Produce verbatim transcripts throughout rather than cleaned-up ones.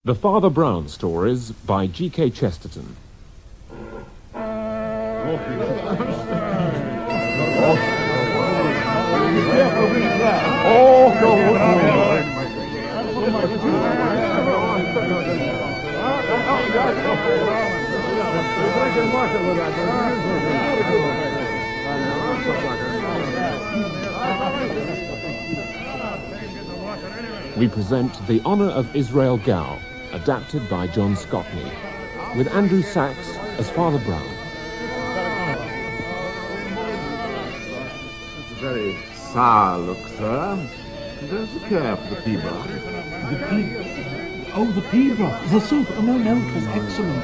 The Father Brown Stories by G K Chesterton. We present The Honour of Israel Gow, adapted by John Scotney, with Andrew Sachs as Father Brown. It's a very sour look, sir. There's a care for the pea broth. The pea... Oh, the pea broth. The soup. Oh, no, no, it was excellent.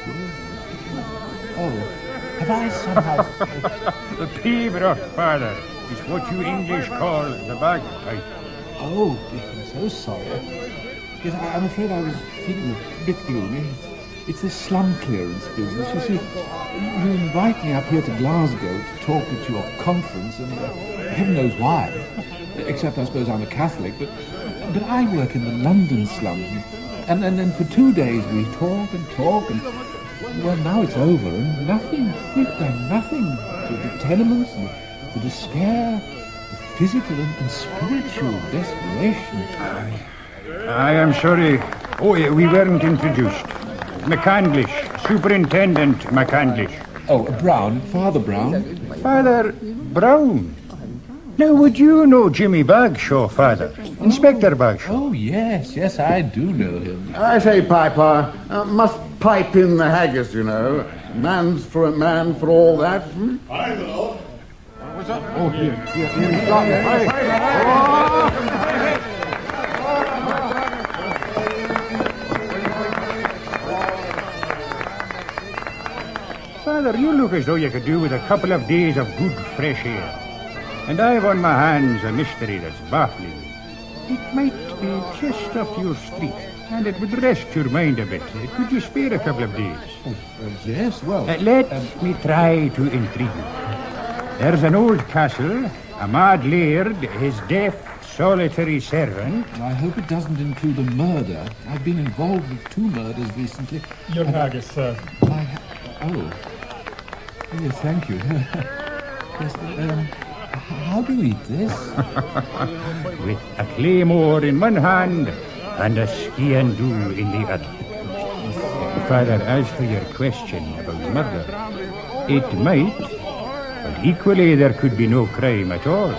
Oh, have I somehow... The pea broth, Father, is what you English call the bagpipe. Oh, I'm so sorry. Yes, I- I'm afraid I was feeling a bit gloomy. It's this slum clearance business. You see, you invite me up here to Glasgow to talk at your conference, and uh, heaven knows why. Except I suppose I'm a Catholic, but but I work in the London slums, and and then for two days we talk and talk, and well, now it's over, and nothing. We've done nothing. The, the tenements, and the despair, the physical and, and spiritual desperation. I, I am sorry. Oh, yeah, we weren't introduced. McCandlish, Superintendent McCandlish. Oh, Brown, Father Brown. Father Brown. Now, would you know Jimmy Bagshaw, Father? Inspector Bagshaw. Oh, yes, yes, I do know him. I say, Piper, uh, must pipe in the haggis, you know. Man's for a man for all that. Hmm? I know. What's up? Oh, here, here, here he's got it. Hey. Oh. Father, you look as though you could do with a couple of days of good fresh air. And I've on my hands a mystery that's baffling me. It might be just up your street, and it would rest your mind a bit. Could you spare a couple of days? Oh, uh, yes, well... Uh, let um, me try to intrigue you. There's an old castle, a mad laird, his deaf, solitary servant. I hope it doesn't include a murder. I've been involved with two murders recently. Your haggis, sir. I ha- oh. oh. Yes, thank you. Yes, um... how do you eat this? With a claymore in one hand and a ski-and-do in the other. Father, as for your question about murder, it might, but equally there could be no crime at all.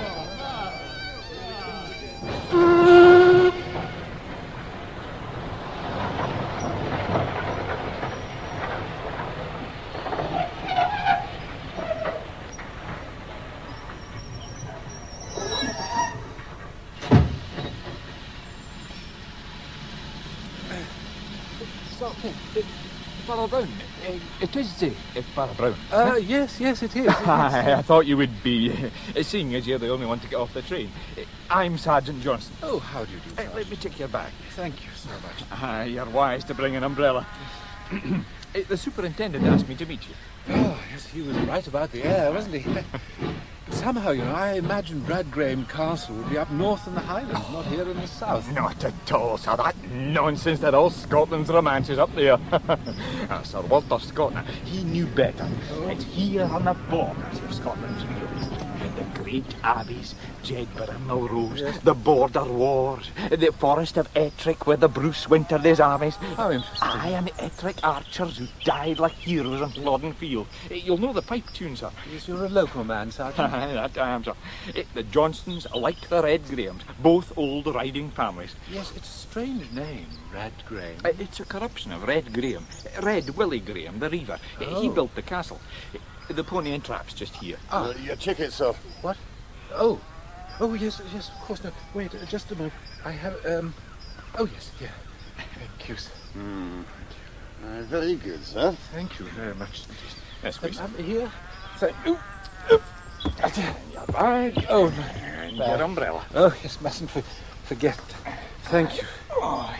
Father Brown, uh, it is uh, uh, Father Brown. Uh, yes, yes, it is. I, I thought you would be, uh, seeing as you're the only one to get off the train. Uh, I'm Sergeant Johnson. Oh, how do you do, Uh, let me take your bag. Thank you so much. Ah, you're wise to bring an umbrella. Uh, the superintendent asked me to meet you. Oh, yes, he was right about the air, wasn't he? Somehow, you know, I imagined Radgrave Castle would be up north in the Highlands, not here in the south. Not at all, sir. That nonsense that all Scotland's romance is up there. Ah, Sir Walter Scott, now, he knew better. It's here on the borders of Scotland's fields. The great abbeys, Jedburgh and Melrose, Yes. the border wars, the forest of Ettrick where the Bruce wintered his armies. How interesting. Aye, and the Ettrick archers who died like heroes on Flodden Field. Eh, You'll know the pipe tune, sir. Yes, you're a local man, Sergeant. Aye, that I am, sir. Eh, The Johnstons, like the Red Grahams, both old riding families. Yes, it's a strange name, Radgrave. Eh, It's a corruption of Red Graham. Eh, Red Willie Graham, the reaver. Eh, He Oh. built the castle. Eh, The Pony and Trap's just here. Ah. Uh, your ticket, sir. What? Oh. Oh, yes, yes, of course. No, wait, uh, just a moment. I have, um... Oh, yes, yeah. Thank you, sir. Hmm. Uh, very good, sir. Thank you very much. Yes, Um, please. um, here. Thank you. Your bag. Oh, my And bag. your umbrella. Oh, yes, mustn't for, forget. Thank you. Ah.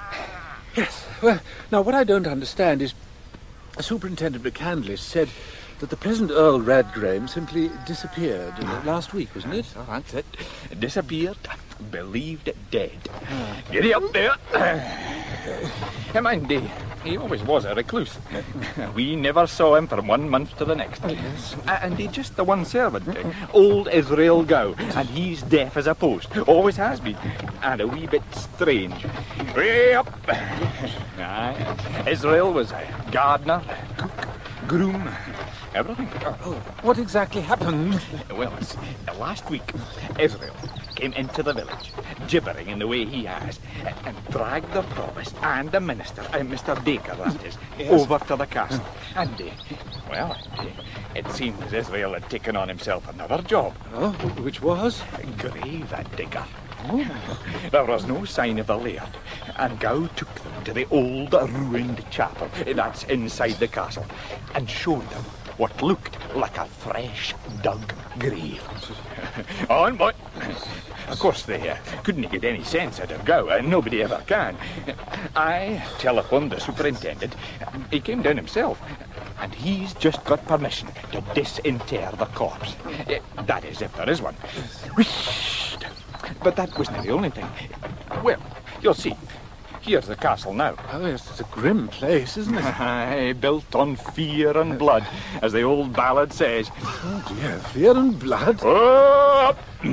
Yes, well, now what I don't understand is Superintendent McCandlish said that the present Earl Radgraham simply disappeared uh, last week, wasn't it? So that's it. Disappeared, believed dead. Giddy up there. Uh, mind, he, he always was a recluse. We never saw him from one month to the next. Yes. Uh, and he's just the one servant, uh, old Israel Gow, and he's deaf as a post. Always has been. And a wee bit strange. Way up. Aye. Israel was a gardener, cook, groom, everything. Oh, what exactly happened? Well, it's, uh, last week, Israel came into the village, gibbering in the way he has, and, and dragged the provost and the minister, uh, Mister Baker, that is, Yes. over to the castle. And, uh, well, uh, it seemed as Israel had taken on himself another job. Oh, which was? Grave digger. There was no sign of the laird, and Gow took them to the old ruined chapel that's inside the castle, and showed them what looked like a fresh dug grave. On, but of course they uh, couldn't get any sense out of Gow, and nobody ever can. I telephoned the superintendent. He came down himself, and he's just got permission to disinter the corpse. Eh, That is, if there is one. Whisht! But that wasn't the only thing. Well, you'll see. Here's the castle now. Oh, yes, it's a grim place, isn't it? Aye, built on fear and blood, as the old ballad says. Oh, dear, fear and blood. Up!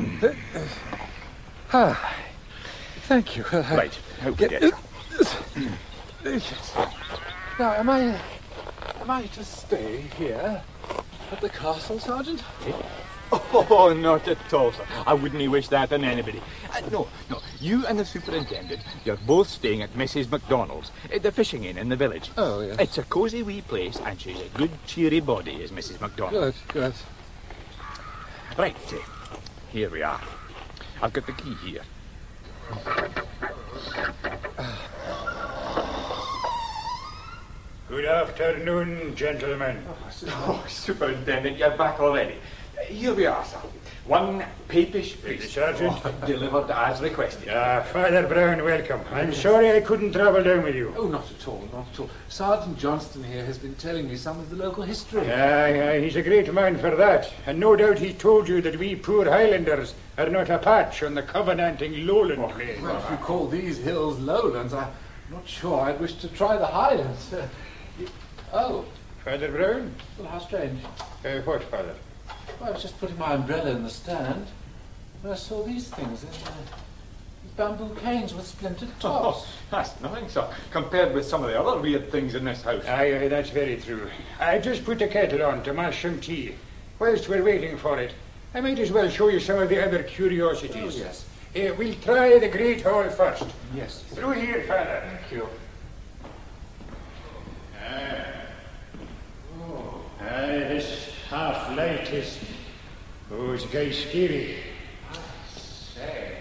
Ah, thank you. Uh, Right, out we Get- get. Yes. Now, am I... Am I to stay here at the castle, Sergeant? Oh, not at all, sir. I wouldn't wish that on anybody. Uh, no, no. You and the superintendent, you're both staying at Missus MacDonald's, at the fishing inn in the village. Oh, yes. It's a cosy wee place, and she's a good, cheery body, is Missus MacDonald. Good, good. Right, uh, here we are. I've got the key here. Good afternoon, gentlemen. Oh, superintendent, you're back already. Uh, here we are, sir. One papish priest. Sergeant. Oh, delivered as requested. Ah, Father Brown, welcome. I'm sorry I couldn't travel down with you. Oh, not at all, not at all. Sergeant Johnston here has been telling me some of the local history. Aye, aye, he's a great man for that. And no doubt he told you that we poor Highlanders are not a patch on the covenanting lowland plain. Well, if you call these hills lowlands, I'm not sure I'd wish to try the highlands. You- oh, Father Brown? well, how strange. Uh, what, Father? Well, I was just putting my umbrella in the stand when I saw these things in uh, these bamboo canes with splintered tops. Oh, that's nothing, sir, compared with some of the other weird things in this house. Aye, aye, that's very true. I just put the kettle on to mash some tea. Whilst we're waiting for it, I might as well show you some of the other curiosities. Oh, yes. Uh, we'll try the Great Hall first. Yes. Through here, Father. Thank you. Aye, this half light is. Oh, it's very scary. Say.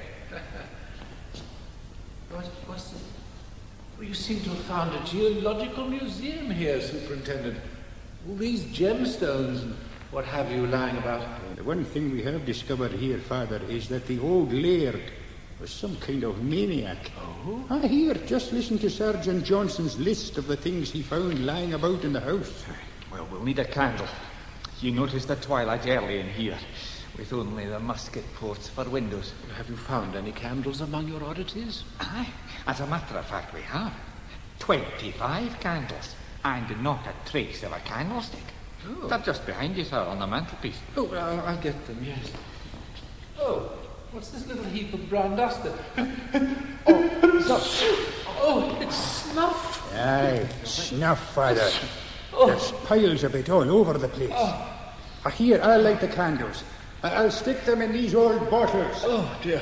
what, what's the... Well, you seem to have found a geological museum here, Superintendent. All these gemstones and what have you lying about. The one thing we have discovered here, Father, is that the old laird was some kind of maniac. Oh? Ah, here, just listen to Sergeant Johnson's list of the things he found lying about in the house. Well, we'll need a candle. You noticed the twilight early in here, with only the musket ports for windows. Have you found any candles among your oddities? Aye, as a matter of fact, we have. Twenty-five candles, and not a trace of a candlestick. Oh. They're just behind you, sir, on the mantelpiece. Oh, I'll, I'll get them, yes. Oh, what's this little heap of brown dust there? oh, so, oh, it's snuff. Aye, snuff, Father. There's piles of it all over the place. Ah, here, I'll light the candles. I- I'll stick them in these old bottles. Oh, dear.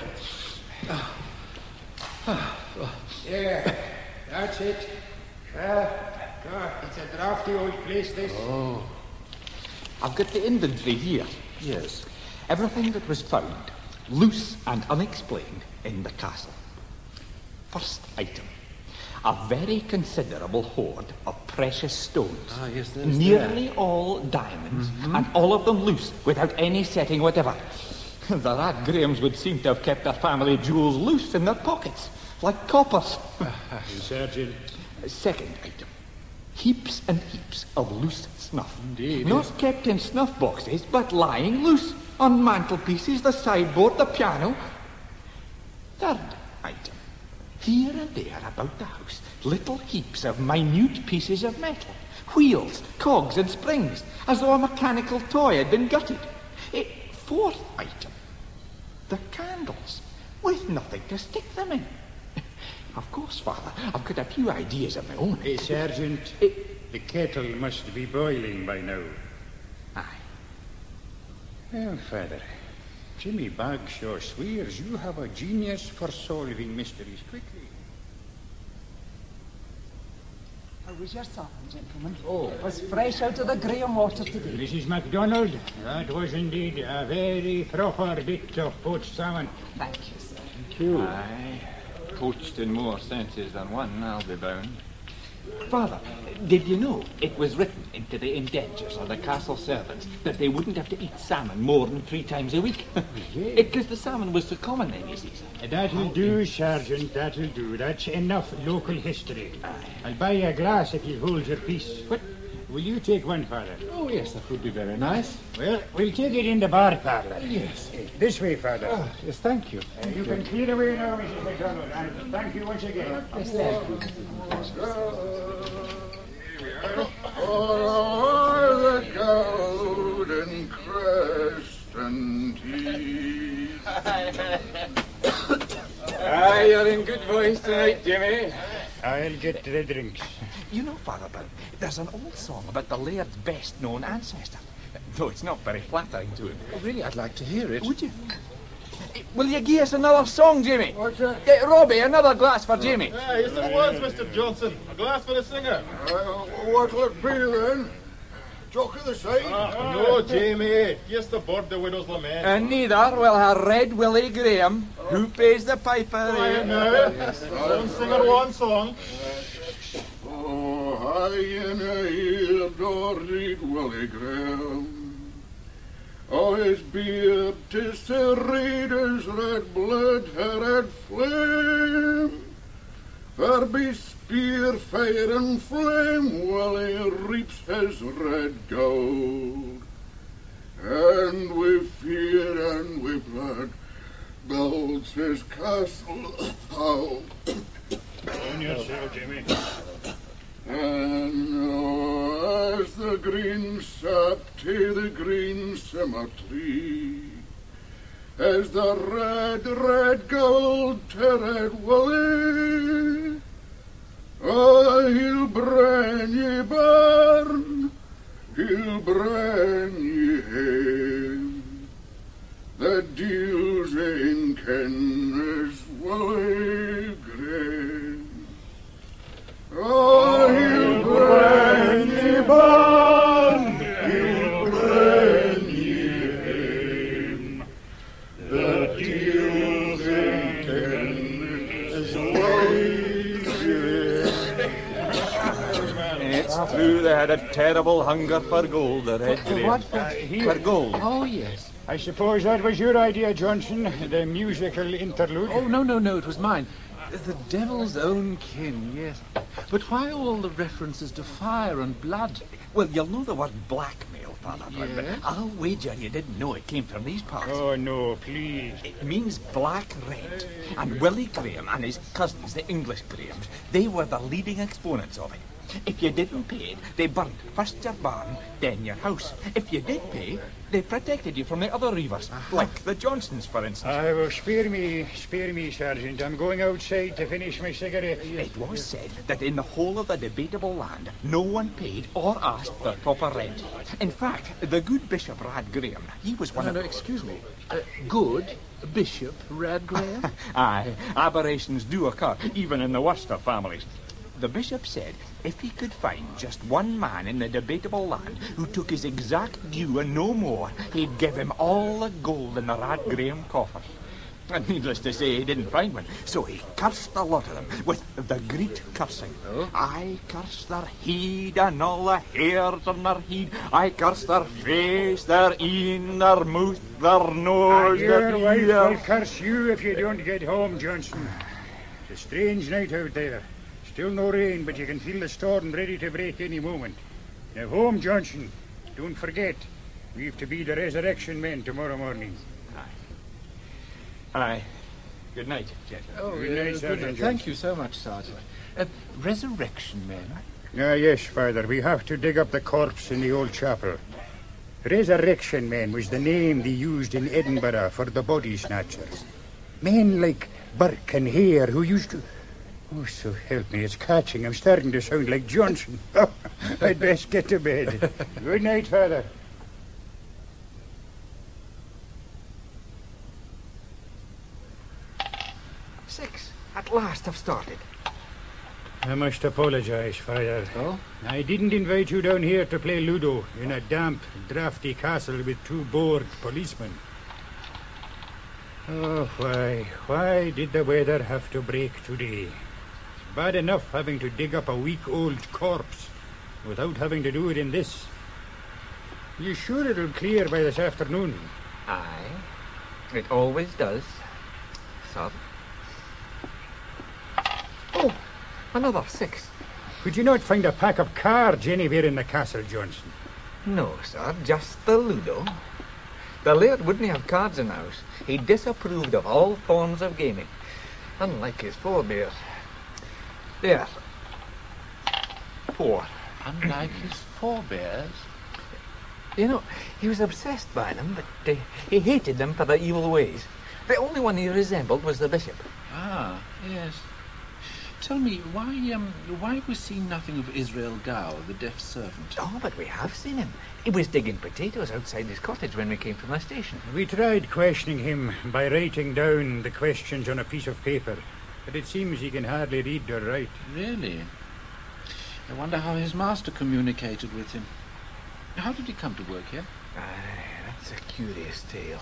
Yeah, that's it. Ah, ah, it's a drafty old place, this. Oh. I've got the inventory here. Yes. Everything that was found, loose and unexplained, in the castle. First item. A very considerable hoard of precious stones. Ah, yes, there's Nearly all diamonds, and all of them loose, without any setting whatever. The Radgrahams would seem to have kept their family jewels loose in their pockets, like coppers. Sergeant. Second item. Heaps and heaps of loose snuff. Indeed. Not kept in snuff boxes, but lying loose on mantelpieces, the sideboard, the piano. Third item. Here and there about the house, little heaps of minute pieces of metal. Wheels, cogs and springs, as though a mechanical toy had been gutted. Eh, fourth item. The candles, with nothing to stick them in. Of course, Father, I've got a few ideas of my own. Hey, Sergeant, Eh, the kettle must be boiling by now. Aye. Well, Father, Jimmy Bagshaw swears you have a genius for solving mysteries quickly. How was your supper, gentlemen? Oh. It was fresh out of the Graham water today. Missus MacDonald, that was indeed a very proper bit of poached salmon. Thank you, sir. Thank you. Aye. Poached in more senses than one, I'll be bound. Father, did you know it was written into the indentures of the castle servants that they wouldn't have to eat salmon more than three times a week? Because the salmon was so common then, you see. That'll do, Sergeant, that'll do. That's enough local history. I'll buy you a glass if you hold your peace. What? Will you take one, Father? Oh, yes, that would be very nice. Well, we'll take it in the bar parlour. Yes. Uh, This way, Father. Oh, yes, thank you. Uh, you can clear away now, Missus MacDonald, and thank you once again. Oh, the golden crest and teeth. Aye, you're in good voice tonight, Jimmy. I'll get the drinks. You know, Father Brown, there's an old song about the laird's best-known ancestor. Though it's not very flattering to him. Oh, really, I'd like to hear it. Would you? Eh, Will you give us another song, Jimmy? What's that? Get Robbie another glass for Jimmy. Yeah, yes it was, Mister Johnson. A glass for the singer. Uh, what'll it be then? Jock of the side? Ah, no, Jamie. Yes, the bird, the widow's lament. And neither will her Red Willie Graham, who pays the piper. Quiet now. One singer, one song. Oh, high in a hill, Dorid Willie Graham. Oh, his beard, 'tis the reader's red blood, her red flame. There be spear, fire, and flame, while he reaps his red gold. And with fear and with blood, builds his castle. Oh. On yourself, Jimmy. And oh, as the green sap to the green cemetery, as the red, red gold to red Willie, oh, he'll bring ye barn, he'll bring ye hame, that deals in Kenner's Willie Graham. Oh, he'll bring ye barn, he'll bring ye hame, the deals in Kenner's Willie Graham. It's true they had a terrible hunger for gold, the Red Graham. What? Uh, For here. gold. Oh, yes. I suppose that was your idea, Johnson, the musical interlude. Oh, no, no, no, it was mine. The devil's own kin, yes. But why all the references to fire and blood? Well, you'll know the word blackmail, Father Brown, but Yes? I'll wager you didn't know it came from these parts. Oh, no, please. It means black rent. And Willie Graham and his cousins, the English Grahams, they were the leading exponents of it. If you didn't pay it, they burnt first your barn, then your house. If you did pay, they protected you from the other reivers, like the Johnsons, for instance. I will spare me, spare me, Sergeant. I'm going outside to finish my cigarette. It was said that in the whole of the debatable land, no one paid or asked for proper rent. In fact, the good Bishop Rad Graham, he was one No, of... no, excuse me. Uh, good Bishop Rad Graham? Aye, aberrations do occur, even in the worst of families. The bishop said if he could find just one man in the debatable land who took his exact due and no more, he'd give him all the gold in the Rad Graham coffers. And needless to say, he didn't find one, so he cursed the lot of them with the great cursing. Oh? I curse their heed and all the hairs on their head. I curse their face, their een, their mouth, their nose, And their your wife will ears. curse you if you don't get home, Johnson. It's a strange night out there. Still no rain, but you can feel the storm ready to break any moment. Now home, Johnson. Don't forget, we've to be the resurrection men tomorrow morning. Aye. Aye. Good night, gentlemen. Oh, Good night, uh, Sergeant good night. Johnson. Thank you so much, Sergeant. Uh, resurrection men. Ah, yes, Father. We have to dig up the corpse in the old chapel. Resurrection men was the name they used in Edinburgh for the body snatchers. Men like Burke and Hare who used to... Oh, so help me, it's catching. I'm starting to sound like Johnson. I'd best get to bed. Good night, Father. Six. At last I've started. I must apologize, Father. Oh? I didn't invite you down here to play Ludo in a damp, drafty castle with two bored policemen. Oh, why, why did the weather have to break today? It's bad enough having to dig up a week-old corpse without having to do it in this. You sure it'll clear by this afternoon? Aye. It always does. So. Oh, another six. Could you not find a pack of cards anywhere in the castle, Johnson? No, sir, just the Ludo. The laird wouldn't have cards in the house. He disapproved of all forms of gaming, unlike his forebears. There. Four. Unlike his forebears. You know, he was obsessed by them, but uh, he hated them for their evil ways. The only one he resembled was the bishop. Ah, yes. Tell me, why um, why have we seen nothing of Israel Gow, the deaf servant? Oh, but we have seen him. He was digging potatoes outside his cottage when we came from the station. We tried questioning him by writing down the questions on a piece of paper, but it seems he can hardly read or write. Really? I wonder how his master communicated with him. How did he come to work here? Aye, that's a curious tale.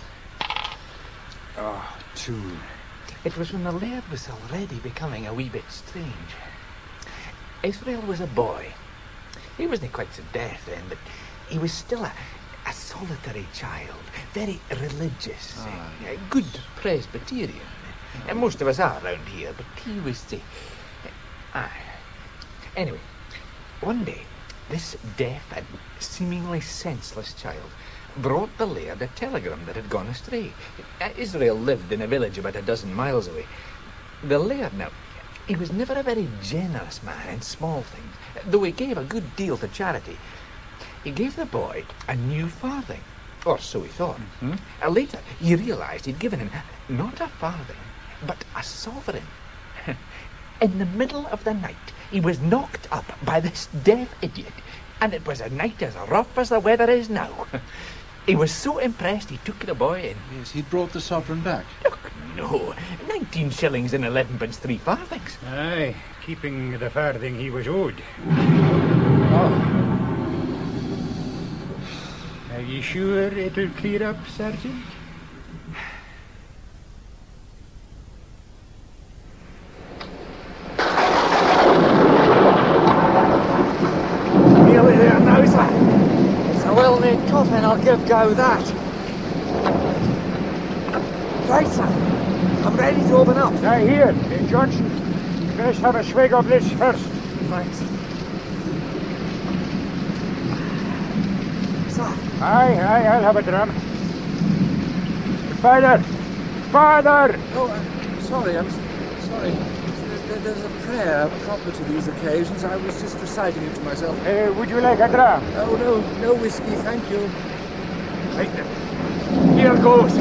Oh, two. It was when the laird was already becoming a wee bit strange. Israel was a boy. He wasn't quite so deaf then, but he was still a, a solitary child, very religious, Ah, a good Presbyterian. And most of us are round here, but he was the... Ah. Anyway, one day, this deaf and seemingly senseless child brought the laird a telegram that had gone astray. Israel lived in a village about a dozen miles away. The laird, now, he was never a very generous man in small things, though he gave a good deal to charity. He gave the boy a new farthing, or so he thought. Mm-hmm. Uh, later, he realized he'd given him not a farthing, but a sovereign. In the middle of the night, he was knocked up by this deaf idiot, and it was a night as rough as the weather is now. He was so impressed he took the boy in. Yes, he brought the sovereign back. Look, no, nineteen shillings and elevenpence three farthings. Aye, keeping the farthing he was owed. Oh. Are you sure it'll clear up, Sergeant? Nearly there now, sir. It's a well-made coffin, I'll give Gow that. Right, sir. I'm ready to open up. Now here, uh, Johnson. You best have a swig of this first. Thanks. Sir. Aye, aye, I'll have a dram. Father! Father! Oh, uh, sorry, I'm s- sorry. There- There's a prayer proper to these occasions. I was just reciting it to myself. Uh, would you like a dram? Oh, no, no whiskey, thank you. Right then. Here goes.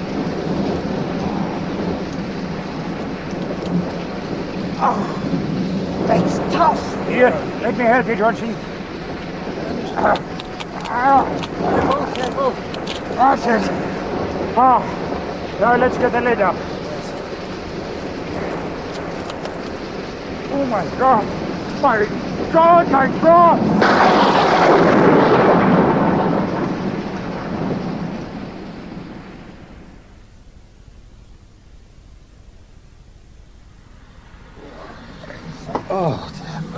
Oh, that's tough. Here, let me help you, Johnson. Ah, ah, Careful, careful. that's it. Ah, now let's get the lid up. Oh my God! My God! My God! Oh,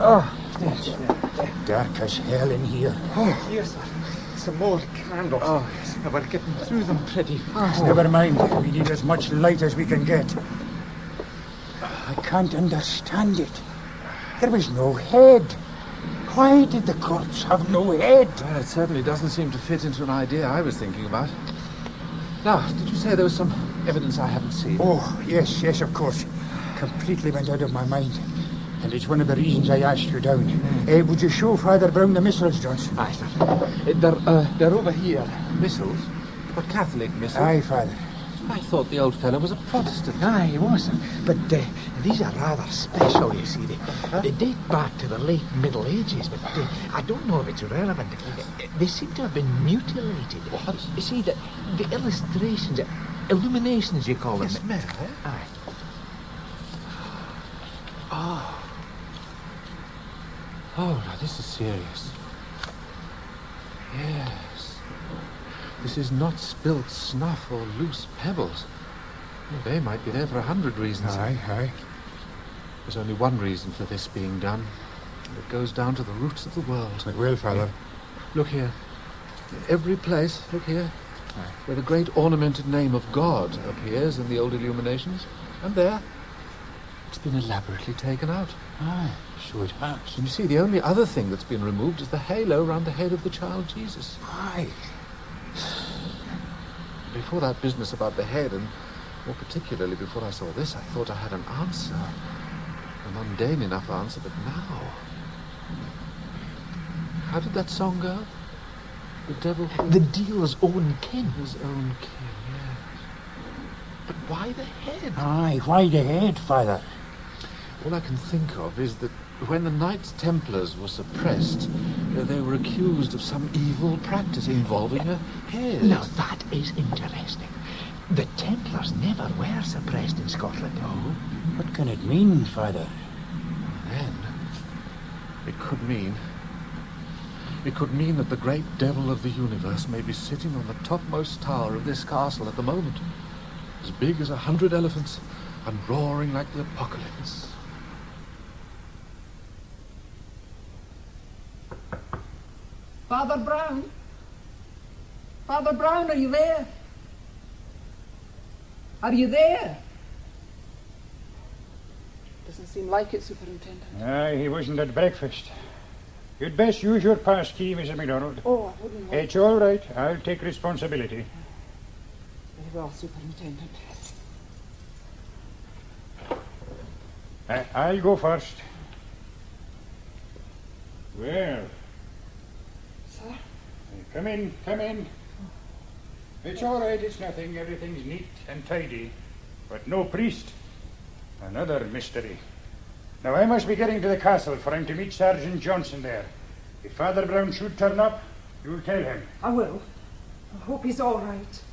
Oh, dark as hell in here. Oh, here, sir. Some more candles. Oh. We're getting through them pretty fast. Never mind. We need as much light as we can get. I can't understand it. There was no head. Why did the corpse have no head? Well, it certainly doesn't seem to fit into an idea I was thinking about. Now, did you say there was some evidence I haven't seen? Oh, yes, yes, of course. Completely went out of my mind. And it's one of the reasons I asked you down. Mm. Uh, would you show Father Brown the missals, Johnson? Aye, sir. Uh, they're, uh, they're over here. Missals? But Catholic missals? Aye, Father. I thought the old fellow was a Protestant. Aye, he was. But uh, these are rather special, you see. They, huh? they date back to the late Middle Ages, but uh, I don't know if it's relevant. Uh, they seem to have been mutilated. What? You see, the, the illustrations, uh, illuminations, you call them. Yes, ma'am. Aye. Oh. Oh, now this is serious. Yes. This is not spilt snuff or loose pebbles. Well, they might be there for a hundred reasons. Aye, aye. There's only one reason for this being done. And it goes down to the roots of the world. It will, Father. Look here. Every place, look here, aye, where the great ornamented name of God appears in the old illuminations. And there, it's been elaborately taken out. Aye, so it has. And you see, the only other thing that's been removed is the halo round the head of the child Jesus. Aye. Before that business about the head, and more particularly before I saw this, I thought I had an answer. A mundane enough answer, but now... How did that song go? The devil... The dealer's own kin. His own kin, yes. But why the head? Aye, why the head, Father? All I can think of is that when the Knights Templars were suppressed, uh, they were accused of some evil practice involving a head. Now, that is interesting. The Templars never were suppressed in Scotland. Oh? What can it mean, Father? Then, it could mean... It could mean that the great devil of the universe may be sitting on the topmost tower of this castle at the moment, as big as a hundred elephants, and roaring like the apocalypse. Father Brown? Father Brown, are you there? Are you there? Doesn't seem like it, Superintendent. Aye, he wasn't at breakfast. You'd best use your pass key, Missus MacDonald. Oh, I wouldn't want... It's all right. I'll take responsibility. Very well, Superintendent. I, I'll go first. Well... Sir? Come in, come in. It's all right, it's nothing. Everything's neat and tidy. But no priest. Another mystery. Now, I must be getting to the castle for him to meet Sergeant Johnson there. If Father Brown should turn up, you'll tell him. I will. I hope he's all right.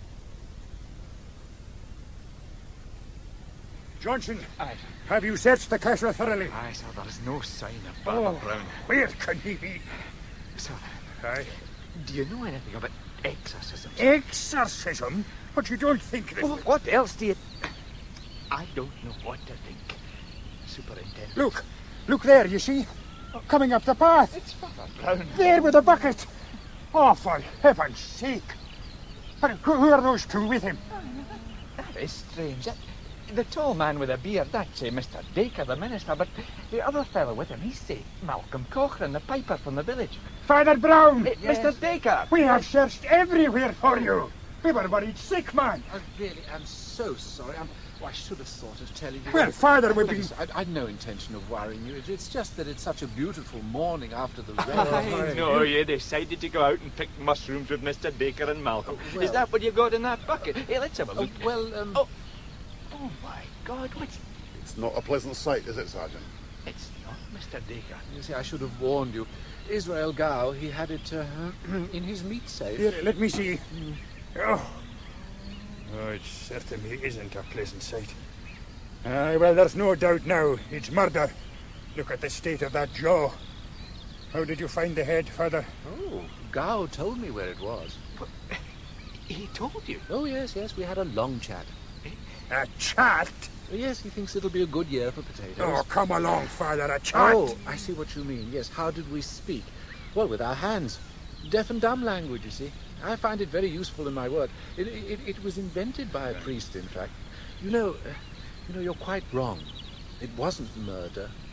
Johnson. Aye. Have you searched the castle thoroughly? Aye, sir, there is no sign of Father Oh, Brown. where can he be? Sir, Aye. do you know anything about exorcisms? Exorcism? But you don't think that... Well, what else do you... I don't know what to think, Superintendent. Look, look there, you see? Coming up the path. It's Father Brown. There with the bucket. Oh, for heaven's sake. And who who are those two with him? That is strange. That, the tall man with a beard, that's uh, Mister Dacre, the minister, but the other fellow with him, he's uh, Malcolm Cochrane, the piper from the village. Father Brown! Uh, yes. Mister Dacre! We have searched everywhere for you. We were worried sick, man. I really am so sorry. I'm... Oh, I should have thought of telling you. Well, Father, we've been... I, I'd no intention of worrying you. It, it's just that it's such a beautiful morning after the rain. I know you decided to go out and pick mushrooms with Mister Dacre and Malcolm. Oh, well, is that what you got in that bucket? Hey, let's have a look. Oh, well, um... Oh. oh, my God, what's... It's not a pleasant sight, is it, Sergeant? It's not, Mister Dacre. You see, I should have warned you. Israel Gow, he had it uh, in his meat safe. Here, let me see. Mm. Oh. Oh, it certainly isn't a pleasant sight. Aye, uh, well, there's no doubt now. It's murder. Look at the state of that jaw. How did you find the head, Father? Oh, Gow told me where it was. But he told you? Oh, yes, yes, we had a long chat. A chat? Yes, he thinks it'll be a good year for potatoes. Oh, come along, Father, a chat. Oh, I see what you mean. Yes, how did we speak? Well, with our hands. Deaf and dumb language, you see. I find it very useful in my work. It, it, it was invented by a priest, in fact. You know, uh, you know, you're quite wrong. It wasn't murder.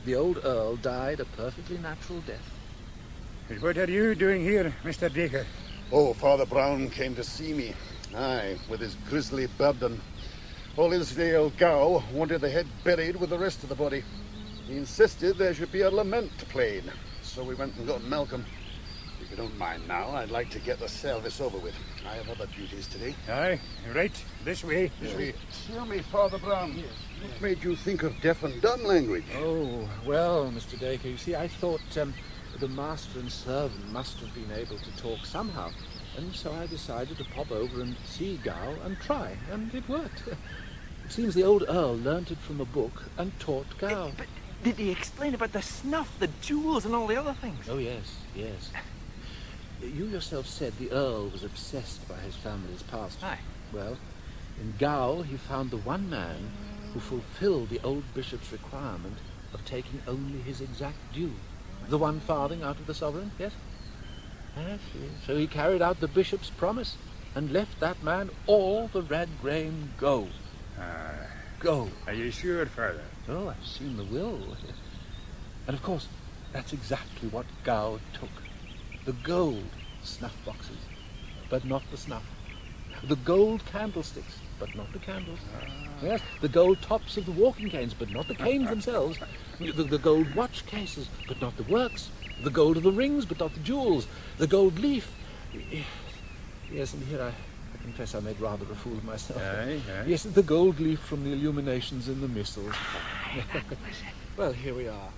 The old Earl died a perfectly natural death. But what are you doing here, Mister Dacre? Oh, Father Brown came to see me. Aye, with his grisly burden. Old Israel Gow wanted the head buried with the rest of the body. He insisted there should be a lament played. So we went and got Malcolm. If you don't mind now, I'd like to get the service over with. I have other duties today. Aye, right. This way, this Yes. way. Tell me, Father Brown, yes. What made you think of deaf and dumb language? Oh, well, Mister Dacre, you see, I thought um, the master and servant must have been able to talk somehow. And so I decided to pop over and see Gow and try, and it worked. It seems the old Earl learnt it from a book and taught Gow. But did he explain about the snuff, the jewels, and all the other things? Oh, yes, yes. You yourself said the Earl was obsessed by his family's past. Aye. Well, in Gow he found the one man who fulfilled the old bishop's requirement of taking only his exact due. The one farthing out of the sovereign, yes? Yes, yes. So he carried out the bishop's promise and left that man all the red grain gold. Ah, Gold. are you sure, Father? Oh, I've seen the will. And of course, that's exactly what Gow took. The gold snuff boxes, but not the snuff. The gold candlesticks, but not the candles. Yes, the gold tops of the walking canes, but not the canes themselves. The, the gold watch cases, but not the works. The gold of the rings, but not the jewels. The gold leaf. Yes, and here I, I confess I made rather a fool of myself. Aye, aye. Yes, the gold leaf from the illuminations in the missals. Well, here we are.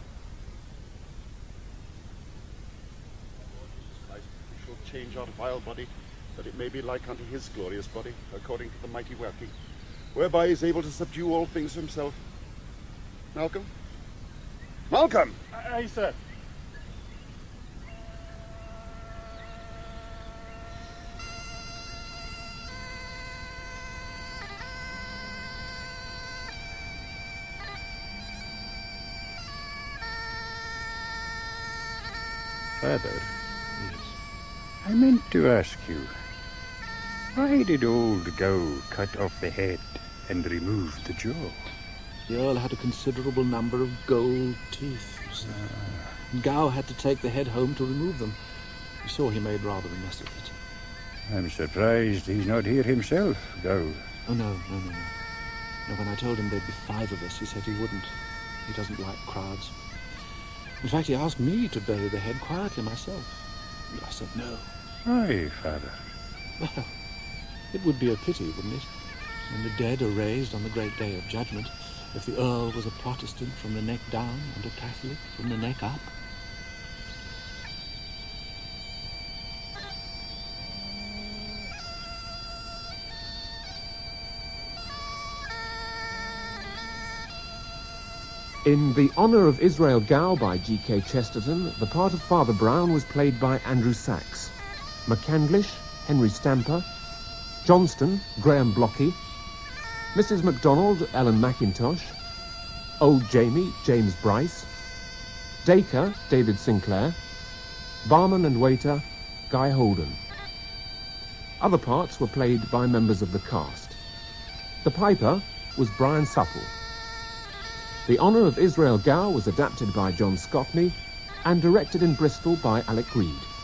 We shall change our vile body, that it may be like unto his glorious body, according to the mighty working, whereby he is able to subdue all things himself. Malcolm? Malcolm! Aye, sir. Father, I meant to ask you, why did old Gow cut off the head and remove the jaw? The Earl had a considerable number of gold teeth, you see. And Gow had to take the head home to remove them. You saw he made rather a mess of it. I'm surprised he's not here himself, Gow. Oh, no, no, no, no. No, when I told him there'd be five of us, he said he wouldn't. He doesn't like crowds. In fact, he asked me to bury the head quietly myself. I said no. Why, Father? Well, it would be a pity, wouldn't it? When the dead are raised on the great day of judgment, if the Earl was a Protestant from the neck down and a Catholic from the neck up. In The Honour of Israel Gow by G K Chesterton, the part of Father Brown was played by Andrew Sachs. McCandlish, Henry Stamper. Johnston, Graham Blockey. Missus MacDonald, Ellen Mackintosh. Old Jamie, James Bryce. Dacre, David Sinclair. Barman and waiter, Guy Holden. Other parts were played by members of the cast. The piper was Brian Supple. The Honour of Israel Gow was adapted by John Scotney and directed in Bristol by Alec Reed.